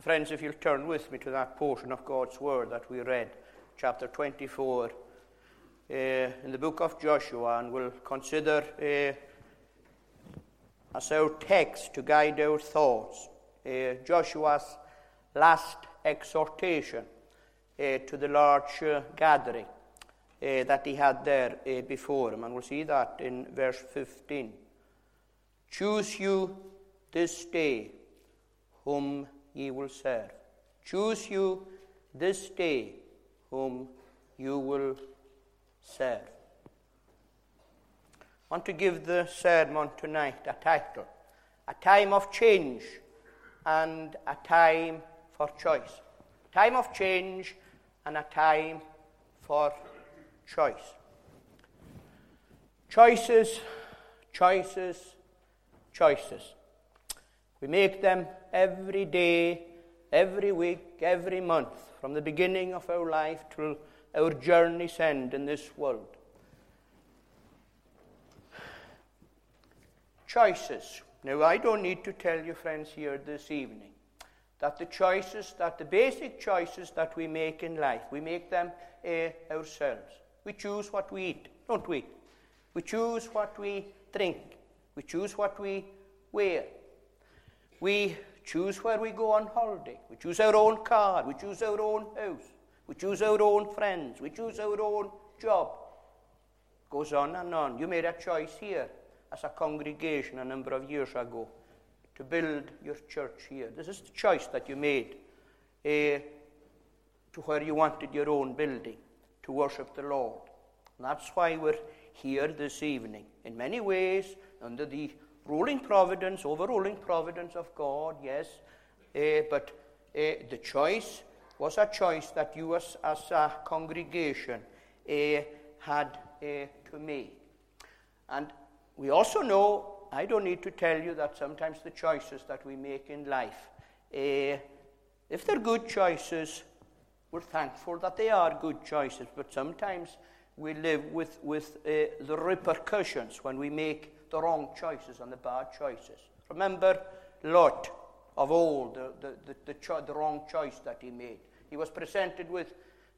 Friends, if you'll turn with me to that portion of God's Word that we read, chapter 24, in the book of Joshua, and we'll consider as our text to guide our thoughts, Joshua's last exhortation to the large gathering that he had there before him. And we'll see that in verse 15. Choose you this day whom ye will serve. Choose you this day whom you will serve. I want to give the sermon tonight a title: A Time of Change and a Time for Choice. A time of change and a time for choice. Choices, choices, choices. We make them every day, every week, every month, from the beginning of our life till our journey's end in this world. Choices. Now, I don't need to tell you, friends, here this evening, that the basic choices that we make in life, we make them ourselves. We choose what we eat, don't we? We choose what we drink. We choose what we wear. We choose where we go on holiday. We choose our own car. We choose our own house. We choose our own friends. We choose our own job. Goes on and on. You made a choice here as a congregation a number of years ago to build your church here. This is the choice that you made to where you wanted your own building to worship the Lord. And that's why we're here this evening. In many ways, under the overruling providence of God, yes, but the choice was a choice that you as a congregation had to make. And we also know, I don't need to tell you, that sometimes the choices that we make in life, if they're good choices, we're thankful that they are good choices, but sometimes we live with the repercussions when we make the wrong choices and the bad choices. Remember Lot of old, the wrong choice that he made. He was presented with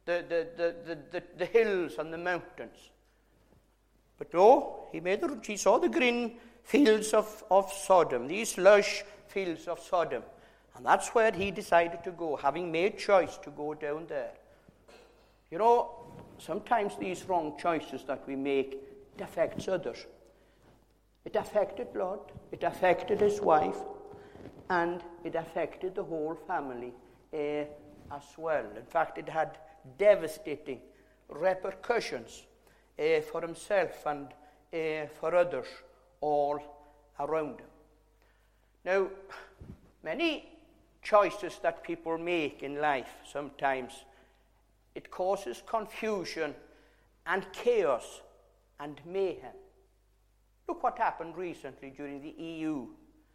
the hills and the mountains. But no, he saw the green fields of Sodom, these lush fields of Sodom. And that's where he decided to go, having made choice to go down there. You know, sometimes these wrong choices that we make, it affects others. It affected Lot, it affected his wife, and it affected the whole family as well. In fact, it had devastating repercussions for himself and for others all around him. Now, many choices that people make in life, sometimes it causes confusion and chaos and mayhem. Look what happened recently during the EU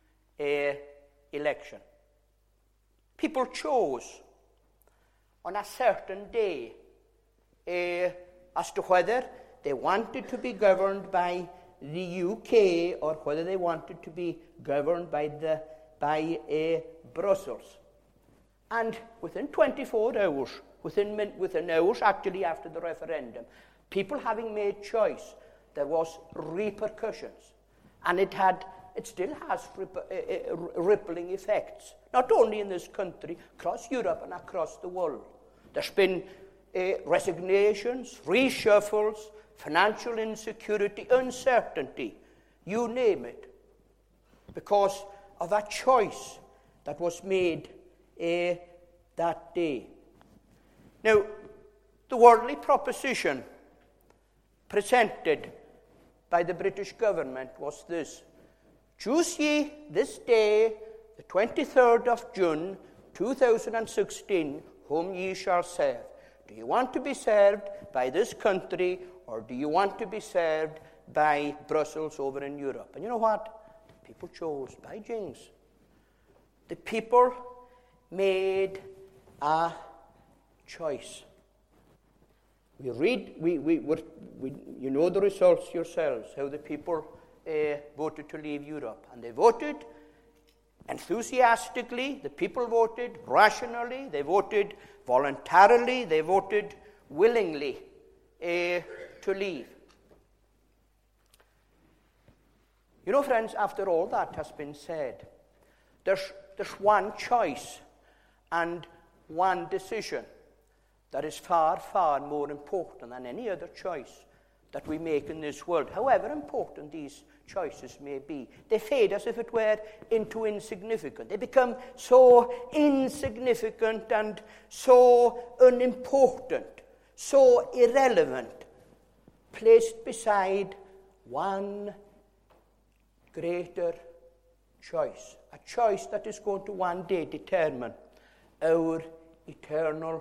election. People chose on a certain day as to whether they wanted to be governed by the UK or whether they wanted to be governed by Brussels. And within 24 hours, within hours actually after the referendum, people having made choice, there was repercussions, and it still has rippling effects, not only in this country, across Europe and across the world. There's been resignations, reshuffles, financial insecurity, uncertainty, you name it, because of a choice that was made that day. Now, the worldly proposition presented by the British government was this: choose ye this day, the 23rd of June, 2016, whom ye shall serve. Do you want to be served by this country, or do you want to be served by Brussels over in Europe? And you know what? People chose by jings. The people made a choice. We read, you know the results yourselves, how the people voted to leave Europe. And they voted enthusiastically, the people voted rationally, they voted voluntarily, they voted willingly to leave. You know, friends, after all that has been said, there's one choice and one decision that is far, far more important than any other choice that we make in this world, however important these choices may be. They fade as if it were into insignificant. They become so insignificant and so unimportant, so irrelevant, placed beside one greater choice, a choice that is going to one day determine our eternal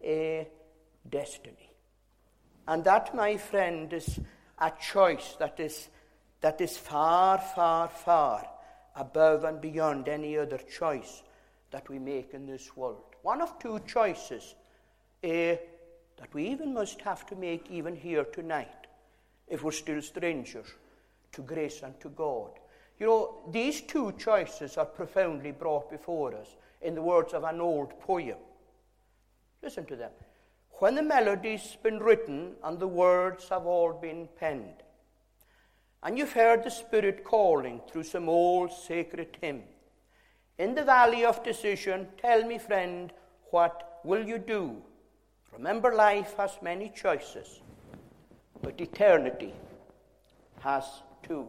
destiny. And that, my friend, is a choice that is far, far, far above and beyond any other choice that we make in this world. One of two choices that we even must have to make even here tonight if we're still strangers to grace and to God. You know, these two choices are profoundly brought before us in the words of an old poem. Listen to them. When the melody's been written and the words have all been penned, and you've heard the Spirit calling through some old sacred hymn, in the valley of decision, tell me, friend, what will you do? Remember, life has many choices, but eternity has two.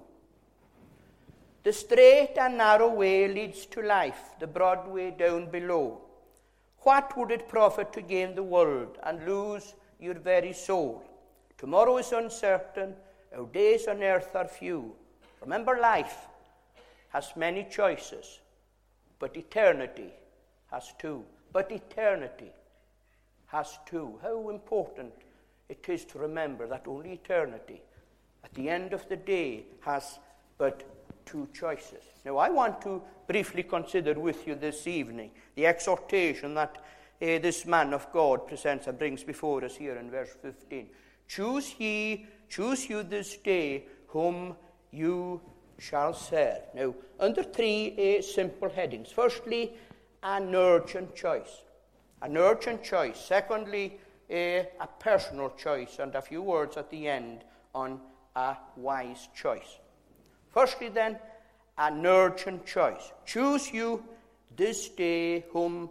The straight and narrow way leads to life, the broad way down below. What would it profit to gain the world and lose your very soul? Tomorrow is uncertain, our days on earth are few. Remember, life has many choices, but eternity has two. But eternity has two. How important it is to remember that only eternity, at the end of the day, has but two choices. Now, I want to briefly consider with you this evening the exhortation that this man of God presents and brings before us here in verse 15. Choose you this day whom you shall serve. Now, under three simple headings. Firstly, an urgent choice. An urgent choice. Secondly, a personal choice. And a few words at the end on a wise choice. Firstly, then, an urgent choice. Choose you this day whom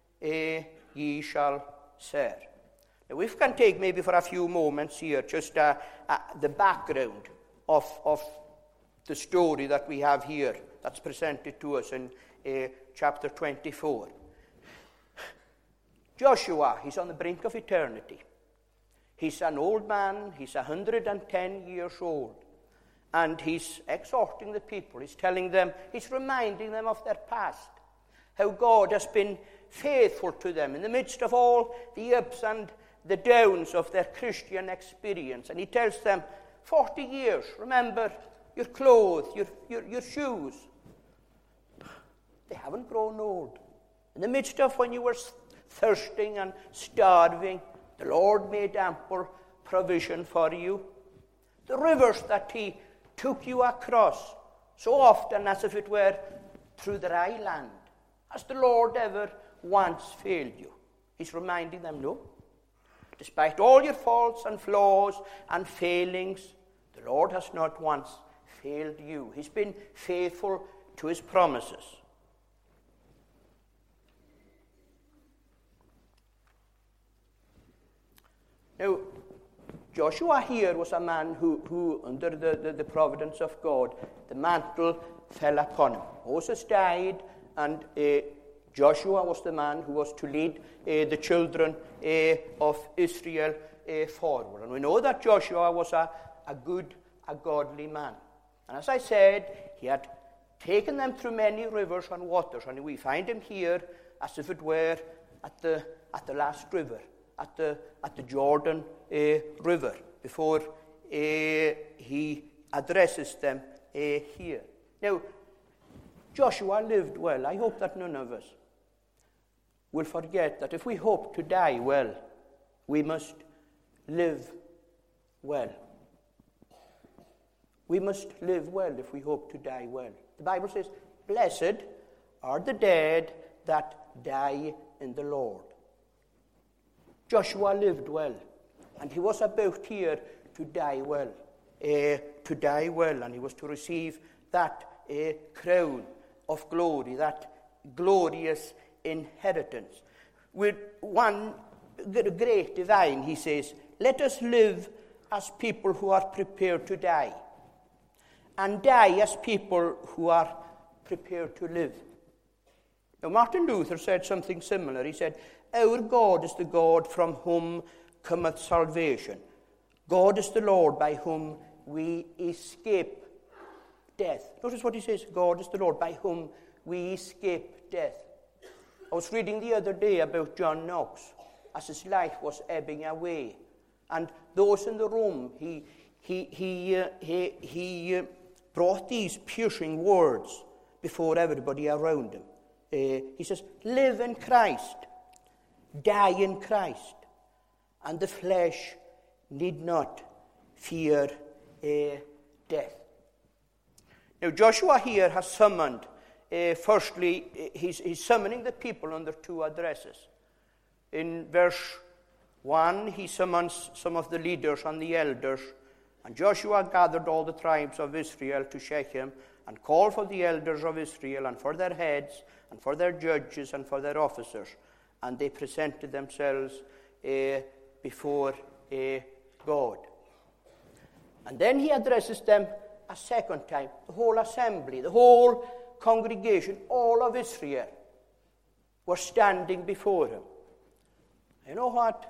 ye shall serve. Now, we can take maybe for a few moments here just the background of the story that we have here that's presented to us in chapter 24. Joshua, he's on the brink of eternity. He's an old man. He's 110 years old. And he's exhorting the people. He's telling them, he's reminding them of their past. How God has been faithful to them in the midst of all the ups and the downs of their Christian experience. And he tells them, 40 years, remember your clothes, your shoes. They haven't grown old. In the midst of when you were thirsting and starving, the Lord made ample provision for you. The rivers that he took you across so often as if it were through dry land. Has the Lord ever once failed you? He's reminding them, no. Despite all your faults and flaws and failings, the Lord has not once failed you. He's been faithful to his promises. Now, Joshua here was a man who under the providence of God, the mantle fell upon him. Moses died, and Joshua was the man who was to lead the children of Israel forward. And we know that Joshua was a good, a godly man. And as I said, he had taken them through many rivers and waters, and we find him here as if it were at the last river, at the Jordan River, before he addresses them here. Now, Joshua lived well. I hope that none of us will forget that if we hope to die well, we must live well. We must live well if we hope to die well. The Bible says, blessed are the dead that die in the Lord. Joshua lived well, and he was about here to die well. And he was to receive that crown of glory, that glorious inheritance. With one great divine, he says, let us live as people who are prepared to die, and die as people who are prepared to live. Now, Martin Luther said something similar. He said, our God is the God from whom cometh salvation. God is the Lord by whom we escape death. Notice what he says, God is the Lord by whom we escape death. I was reading the other day about John Knox as his life was ebbing away. And those in the room, he brought these piercing words before everybody around him. He says, live in Christ, die in Christ, and the flesh need not fear death. Now, Joshua here has summoned, firstly, he's summoning the people under two addresses. In verse 1, he summons some of the leaders and the elders, and Joshua gathered all the tribes of Israel to Shechem, and called for the elders of Israel, and for their heads, and for their judges, and for their officers, and they presented themselves before God. And then he addresses them a second time, the whole assembly, the whole congregation, all of Israel were standing before him. You know what?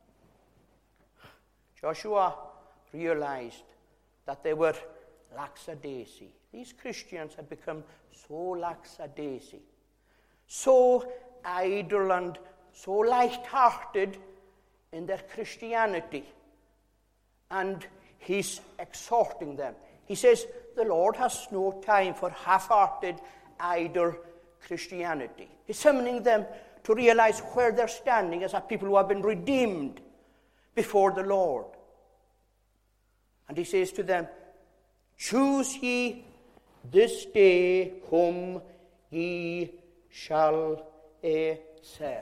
Joshua realized that they were lackadaisy. These Christians had become so lackadaisy, so idle and so light-hearted in their Christianity. And he's exhorting them. He says, the Lord has no time for half-hearted, idle Christianity. He's summoning them to realize where they're standing as a people who have been redeemed before the Lord. And he says to them, choose ye this day whom ye shall serve.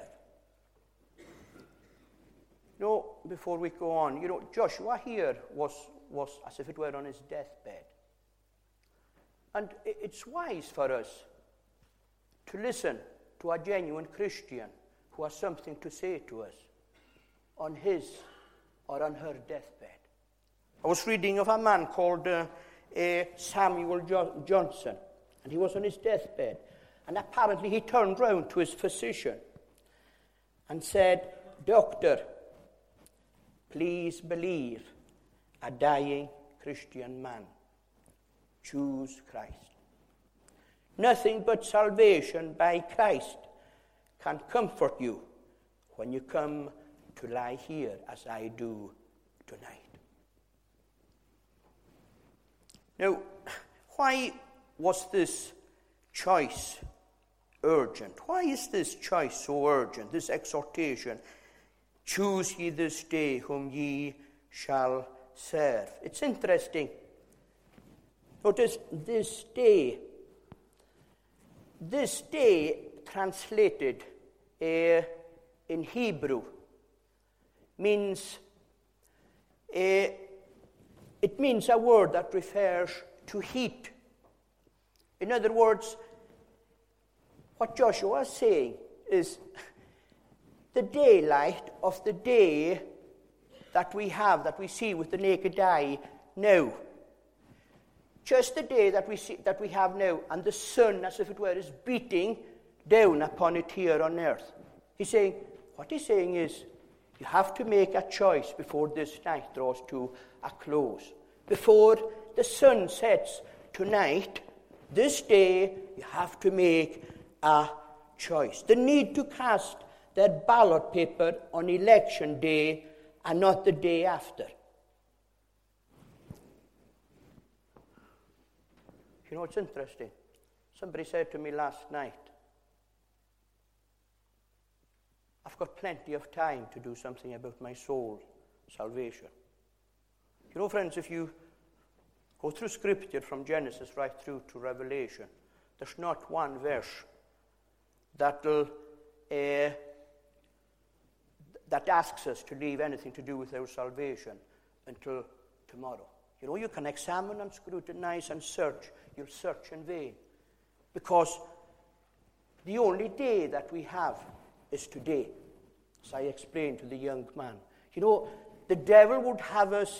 Before we go on, Joshua here was as if it were on his deathbed. And it's wise for us to listen to a genuine Christian who has something to say to us on his or on her deathbed. I was reading of a man called Samuel Johnson, and he was on his deathbed. And apparently he turned round to his physician and said, Doctor, please believe a dying Christian man. Choose Christ. Nothing but salvation by Christ can comfort you when you come to lie here as I do tonight. Now, why was this choice urgent? Why is this choice so urgent, this exhortation? Choose ye this day whom ye shall serve. It's interesting. Notice this day. This day, translated in Hebrew, means it means a word that refers to heat. In other words, what Joshua is saying is the daylight of the day that we have, that we see with the naked eye now. Just the day that we have now, and the sun, as if it were, is beating down upon it here on earth. What he's saying is, you have to make a choice before this night draws to a close. Before the sun sets tonight, this day, you have to make a choice. The need to cast their ballot paper on election day and not the day after. It's interesting. Somebody said to me last night, I've got plenty of time to do something about my soul salvation. Friends, if you go through Scripture from Genesis right through to Revelation, there's not one verse that asks us to leave anything to do with our salvation until tomorrow. You know, you can examine and scrutinize and search. You'll search in vain. Because the only day that we have is today, as I explained to the young man. You know, the devil would have us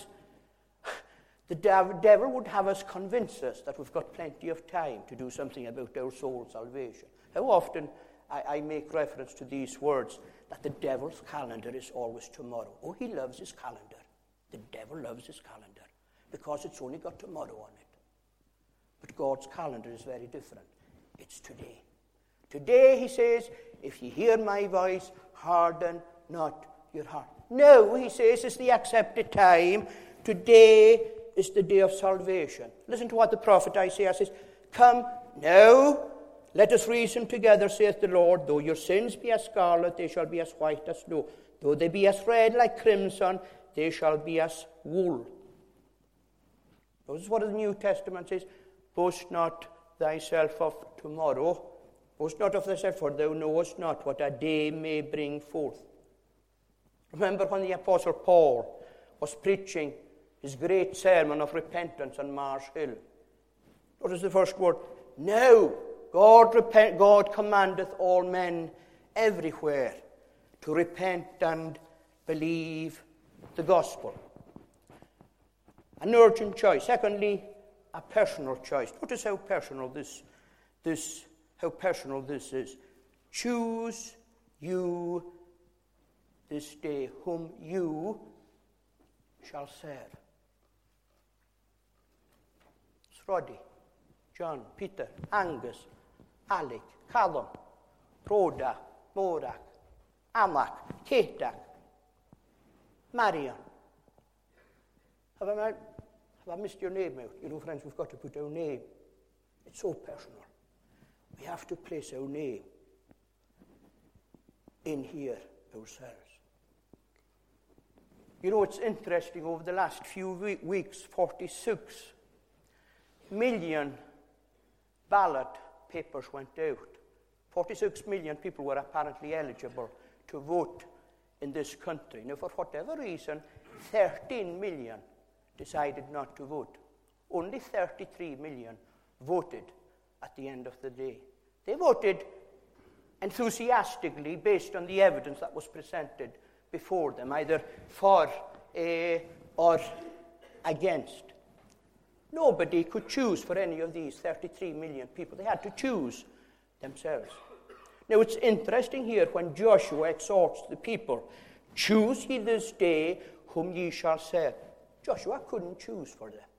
convince us that we've got plenty of time to do something about our soul salvation. How often I make reference to these words, that the devil's calendar is always tomorrow. Oh, he loves his calendar. The devil loves his calendar because it's only got tomorrow on it. But God's calendar is very different. It's today. Today, he says, if you hear my voice, harden not your heart. No, he says, it's the accepted time. Today is the day of salvation. Listen to what the prophet Isaiah says. Come now, let us reason together, saith the Lord. Though your sins be as scarlet, they shall be as white as snow. Though they be as red like crimson, they shall be as wool. This is what the New Testament says. Boast not thyself of tomorrow. Boast not of thyself, for thou knowest not what a day may bring forth. Remember when the Apostle Paul was preaching his great sermon of repentance on Mars Hill. What is the first word? Now, God commandeth all men everywhere to repent and believe the gospel. An urgent choice. Secondly, a personal choice. Notice how personal this is. Choose you this day whom you shall serve. It's Roddy, John, Peter, Angus, Alec, Callum, Rhoda, Morak, Amak, Ketak, Marion. Have I missed your name out? You know, friends, we've got to put our name. It's so personal. We have to place our name in here ourselves. You know, it's interesting, over the last few weeks, 46 million ballot papers went out. 46 million people were apparently eligible to vote in this country. Now, for whatever reason, 13 million decided not to vote. Only 33 million voted at the end of the day. They voted enthusiastically based on the evidence that was presented before them, either for or against. Nobody could choose for any of these 33 million people. They had to choose themselves. Now, it's interesting here when Joshua exhorts the people, choose ye this day whom ye shall serve. Joshua couldn't choose for them.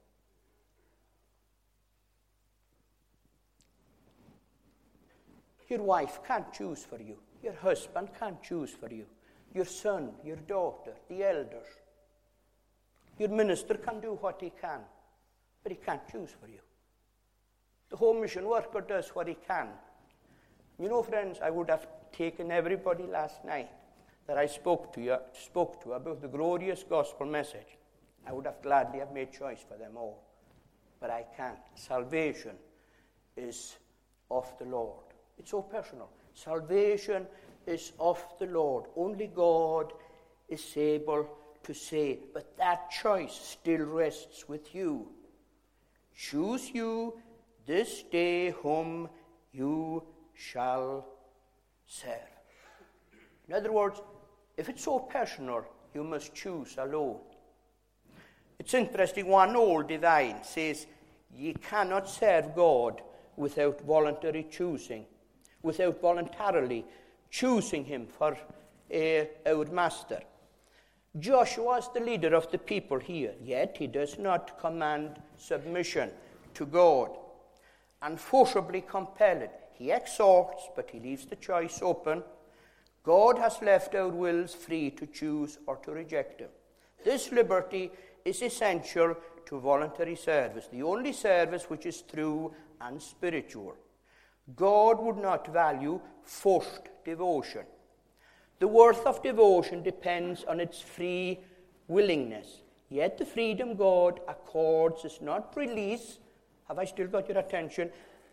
Your wife can't choose for you. Your husband can't choose for you. Your son, your daughter, the elders. Your minister can do what he can, but he can't choose for you. The home mission worker does what he can. You know, friends, I would have taken everybody last night that I spoke to about the glorious gospel message. I would have gladly have made choice for them all. But I can't. Salvation is of the Lord. It's so personal. Salvation is of the Lord. Only God is able to save. But that choice still rests with you. Choose you this day whom you shall serve. In other words, if it's so personal, you must choose alone. It's interesting, one old divine says, ye cannot serve God without voluntary choosing, without voluntarily choosing him for our master. Joshua is the leader of the people here, yet he does not command submission to God and forcibly compel it. He exhorts, but he leaves the choice open. God has left our wills free to choose or to reject him. This liberty is essential to voluntary service, the only service which is true and spiritual. God would not value forced devotion. The worth of devotion depends on its free willingness. Yet the freedom God accords is not release. Have I still got your attention?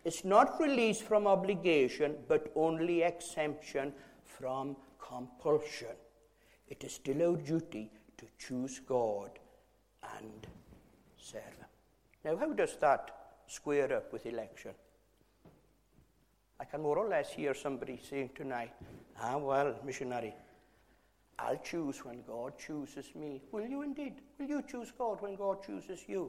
It's not release from obligation, but only exemption from compulsion. It is still our duty to choose God and serve Him. Now, how does that square up with election? I can more or less hear somebody saying tonight, well, missionary, I'll choose when God chooses me. Will you indeed? Will you choose God when God chooses you?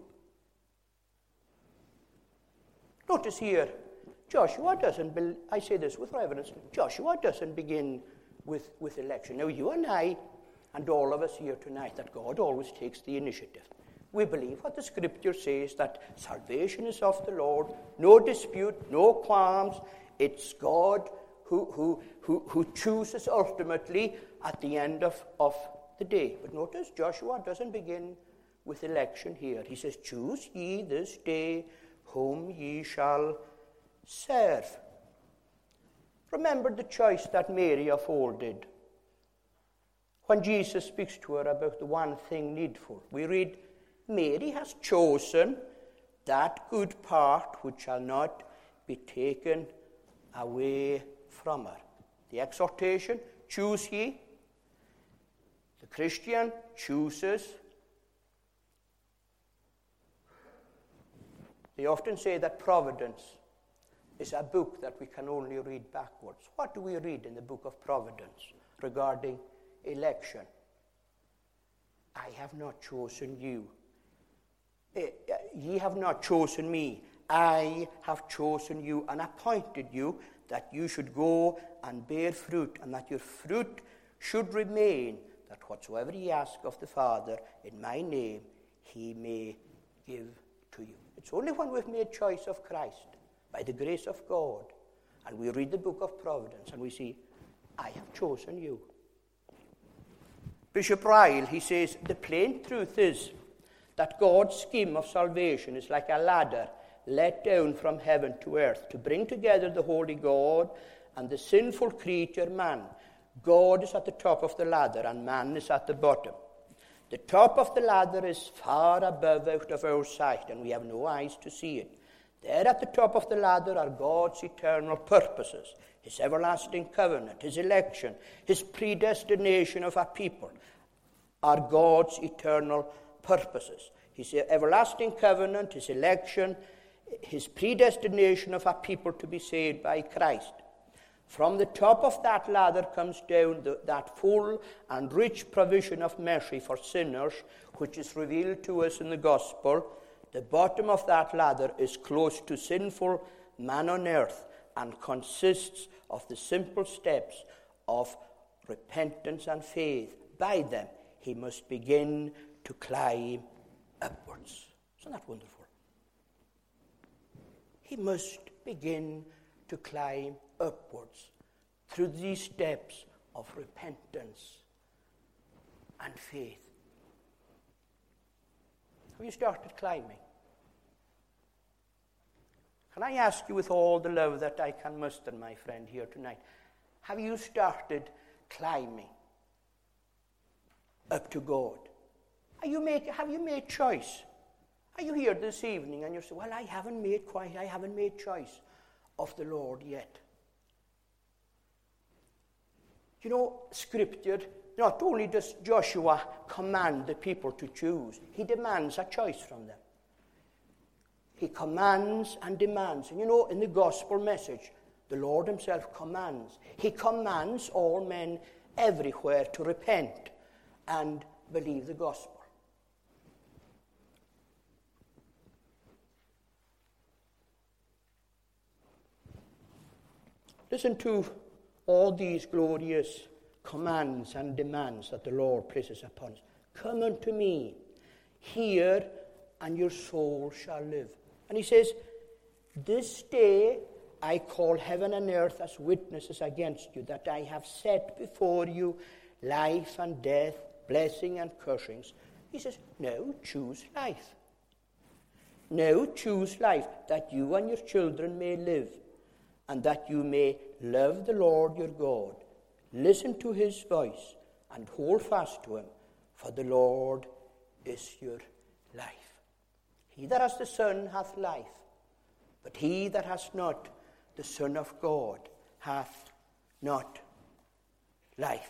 Notice here, Joshua doesn't, I say this with reverence, Joshua doesn't begin with election. Now, you and I, and all of us here tonight, that God always takes the initiative. We believe what the Scripture says, that salvation is of the Lord, no dispute, no qualms. It's God who chooses ultimately at the end of the day. But notice, Joshua doesn't begin with election here. He says, choose ye this day whom ye shall serve. Remember the choice that Mary of old did. When Jesus speaks to her about the one thing needful, we read, Mary has chosen that good part which shall not be taken away from her. The exhortation, choose ye. The Christian chooses. They often say that Providence is a book that we can only read backwards. What do we read in the book of Providence regarding election? I have not chosen you. Ye have not chosen me. I have chosen you and appointed you that you should go and bear fruit, and that your fruit should remain, that whatsoever ye ask of the Father in my name, he may give to you. It's only when we've made choice of Christ, by the grace of God, and we read the book of Providence, and we see, I have chosen you. Bishop Ryle, he says, the plain truth is that God's scheme of salvation is like a ladder let down from heaven to earth to bring together the holy God and the sinful creature man. God is at the top of the ladder and man is at the bottom. The top of the ladder is far above out of our sight, and we have no eyes to see it. There at the top of the ladder are God's eternal purposes, his everlasting covenant, his election, his predestination of a people are God's eternal purposes. His everlasting covenant, his election, his predestination of a people to be saved by Christ. From the top of that ladder comes down that full and rich provision of mercy for sinners, which is revealed to us in the gospel. The bottom of that ladder is close to sinful man on earth and consists of the simple steps of repentance and faith. By them, he must begin to climb upwards. Isn't that wonderful? He must begin to climb upwards through these steps of repentance and faith. Have you started climbing? Can I ask you with all the love that I can muster, my friend, here tonight, have you started climbing up to God? Have you made choice? Are you here this evening and you say, well, I haven't made choice of the Lord yet. You know, Scripture, not only does Joshua command the people to choose, he demands a choice from them. He commands and demands. And you know, in the gospel message, the Lord himself commands. He commands all men everywhere to repent and believe the gospel. Listen to all these glorious commands and demands that the Lord places upon us. Come unto me, hear, and your soul shall live. And he says, this day I call heaven and earth as witnesses against you, that I have set before you life and death, blessing and cursings. He says, now choose life. Now choose life, that you and your children may live, and that you may love the Lord your God. Listen to his voice and hold fast to him, for the Lord is your life. He that has the Son hath life, But he that has not the Son of God hath not life.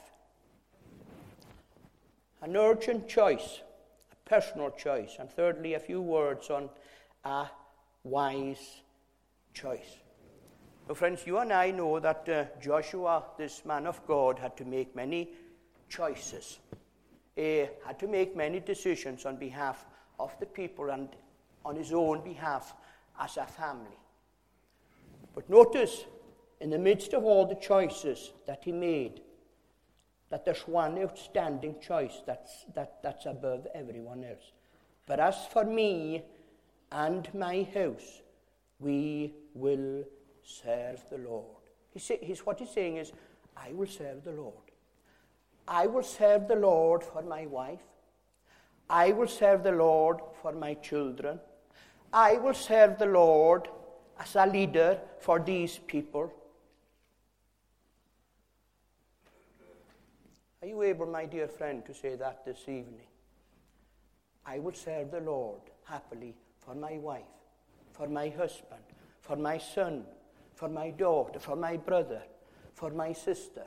An urgent choice, a personal choice, and thirdly, a few words on a wise choice. Now, friends, you and I know that Joshua, this man of God, had to make many choices. He had to make many decisions on behalf of the people and on his own behalf as a family. But notice, in the midst of all the choices that he made, that there's one outstanding choice that's above everyone else. But as for me and my house, we will serve the Lord. What he's saying is, I will serve the Lord. I will serve the Lord for my wife. I will serve the Lord for my children. I will serve the Lord as a leader for these people. Are you able, my dear friend, to say that this evening? I will serve the Lord happily for my wife, for my husband, for my son, for my daughter, for my brother, for my sister.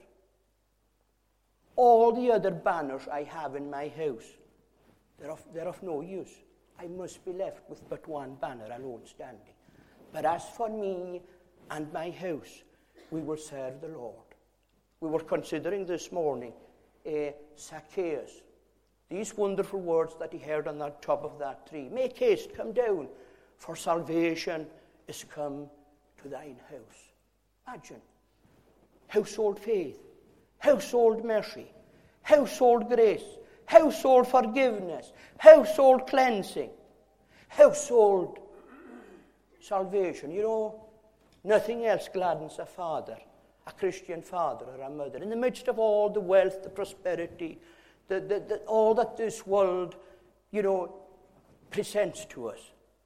All the other banners I have in my house, they're of no use. I must be left with but one banner alone standing. But as for me and my house, we will serve the Lord. We were considering this morning Zacchaeus. These wonderful words that he heard on the top of that tree. Make haste, come down, for salvation is come to thine house. Imagine. Household faith, household mercy, household grace, household forgiveness, household cleansing, household salvation. You know, nothing else gladdens a father, a Christian father or a mother, in the midst of all the wealth, the prosperity, all that this world, presents to us.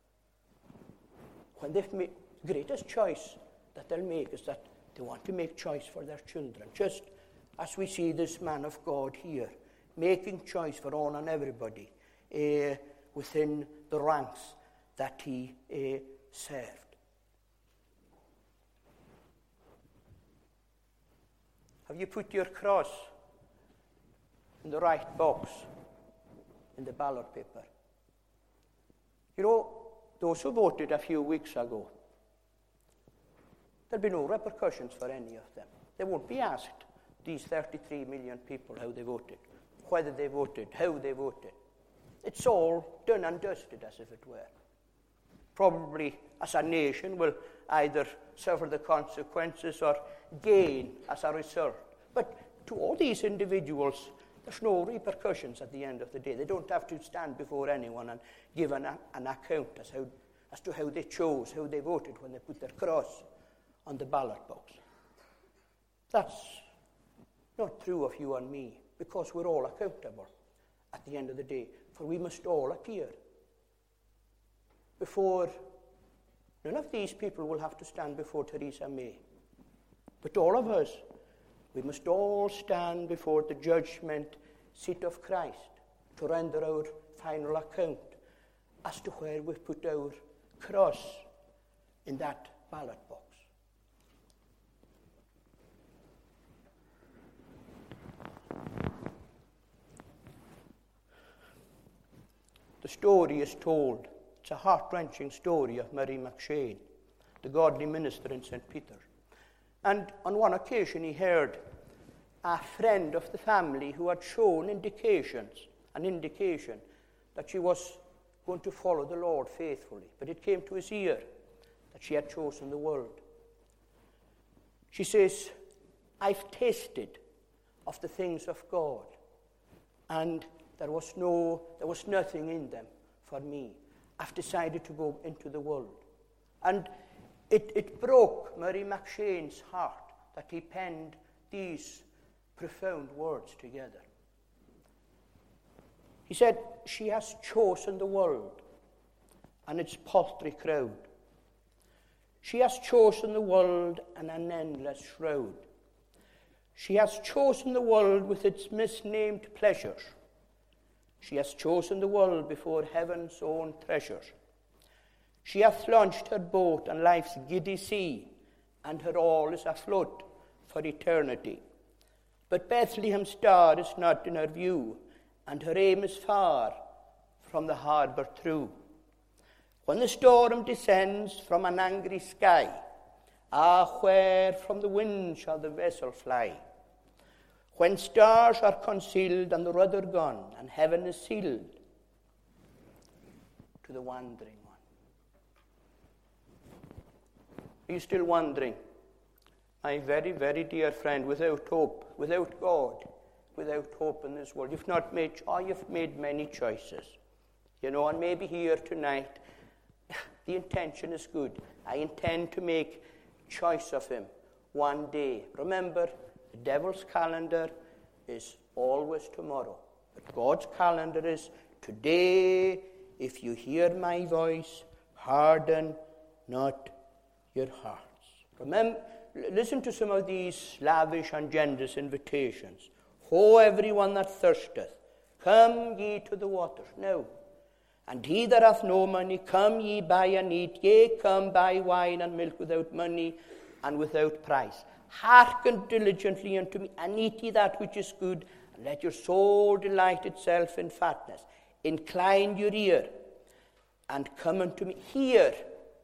When they've made the greatest choice that they'll make is that they want to make choice for their children. Just as we see this man of God here, making choice for all and everybody within the ranks that he served. Have you put your cross in the right box in the ballot paper? You know, those who voted a few weeks ago, there'll be no repercussions for any of them. They won't be asked, these 33 million people, how they voted, whether they voted, how they voted. It's all done and dusted, as if it were. Probably, as a nation, will either suffer the consequences or gain as a result. But to all these individuals, there's no repercussions at the end of the day. They don't have to stand before anyone and give an account as to how they chose, how they voted when they put their cross on the ballot box. That's not true of you and me, because we're all accountable at the end of the day, for we must all appear before. None of these people will have to stand before Theresa May, but all of us, we must all stand before the judgment seat of Christ to render our final account as to where we put our cross in that ballot box. The story is told. It's a heart-wrenching story of Murray M'Cheyne, the godly minister in St. Peter. And on one occasion he heard a friend of the family who had shown an indication that she was going to follow the Lord faithfully. But it came to his ear that she had chosen the world. She says, I've tasted of the things of God, and there was nothing in them for me. I've decided to go into the world. And it broke Murray M'Cheyne's heart that he penned these profound words together. He said, she has chosen the world and its paltry crowd. She has chosen the world and an endless shroud. She has chosen the world with its misnamed pleasures. She has chosen the world before heaven's own treasures. She hath launched her boat on life's giddy sea, and her all is afloat for eternity. But Bethlehem's star is not in her view, and her aim is far from the harbour true. When the storm descends from an angry sky, where from the wind shall the vessel fly? When stars are concealed and the rudder gone, and heaven is sealed to the wandering one. Are you still wandering? My very, very dear friend, without hope, without God, without hope in this world. You've made many choices. And maybe here tonight, the intention is good. I intend to make choice of him one day. Remember, the devil's calendar is always tomorrow. But God's calendar is today. If you hear my voice, harden not your hearts. Remember, listen to some of these lavish and generous invitations. Ho, everyone that thirsteth, come ye to the waters. No. And he that hath no money, come ye buy and eat. Yea, come buy wine and milk without money and without price. Hearken diligently unto me, and eat ye that which is good, and let your soul delight itself in fatness. Incline your ear, and come unto me. Hear,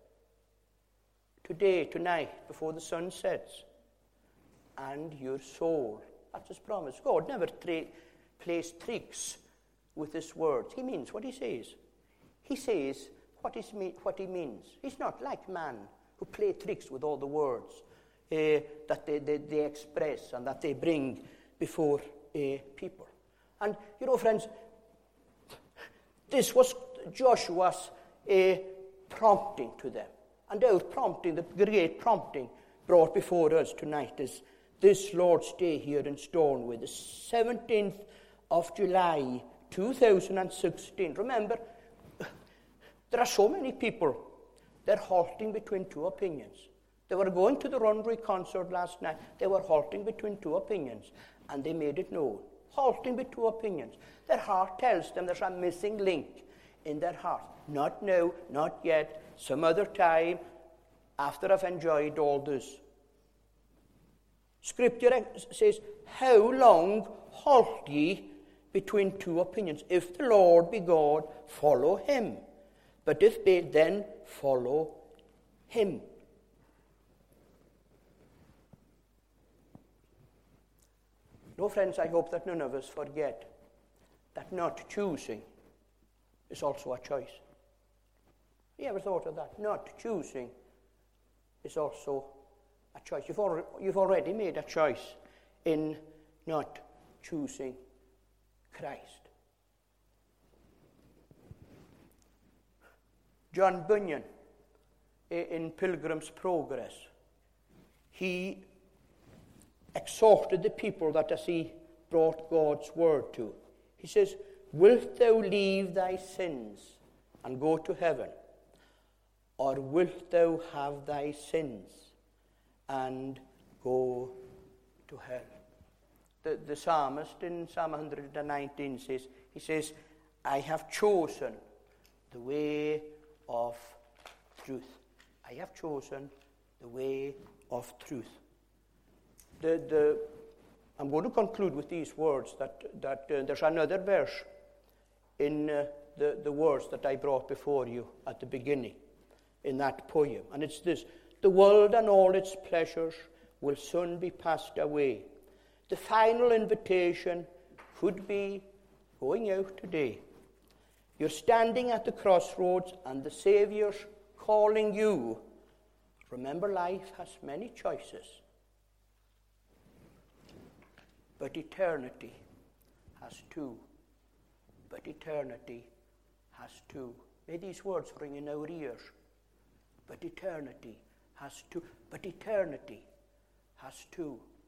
today, tonight, before the sun sets, and your soul. That's his promise. God never plays tricks with his words. He means what he says. He says what he means. He's not like man who play tricks with all the words that they express and that they bring before people. And, friends, this was Joshua's prompting to them. And our prompting, the great prompting brought before us tonight is this Lord's Day here in Stornoway, the 17th of July, 2016. Remember, there are so many people, they're halting between two opinions. They were going to the Runway concert last night. They were halting between two opinions, and they made it known. Halting between two opinions. Their heart tells them there's a missing link in their heart. Not now, not yet, some other time, after I've enjoyed all this. Scripture says, how long halt ye between two opinions? If the Lord be God, follow him. But if they, then follow him. No, friends, I hope that none of us forget that not choosing is also a choice. You ever thought of that? Not choosing is also a choice. You've already made a choice in not choosing Christ. John Bunyan, in Pilgrim's Progress, he exhorted the people that as he brought God's word to. He says, wilt thou leave thy sins and go to heaven? Or wilt thou have thy sins and go to hell? The psalmist in Psalm 119 says, I have chosen the way of truth. I have chosen the way of truth. I'm going to conclude with these words that there's another verse in the words that I brought before you at the beginning in that poem. And it's this: the world and all its pleasures will soon be passed away. The final invitation could be going out today. You're standing at the crossroads and the Saviour's calling you. Remember, life has many choices. But eternity has two. But eternity has two. May these words ring in our ears. But eternity has two. But eternity has two.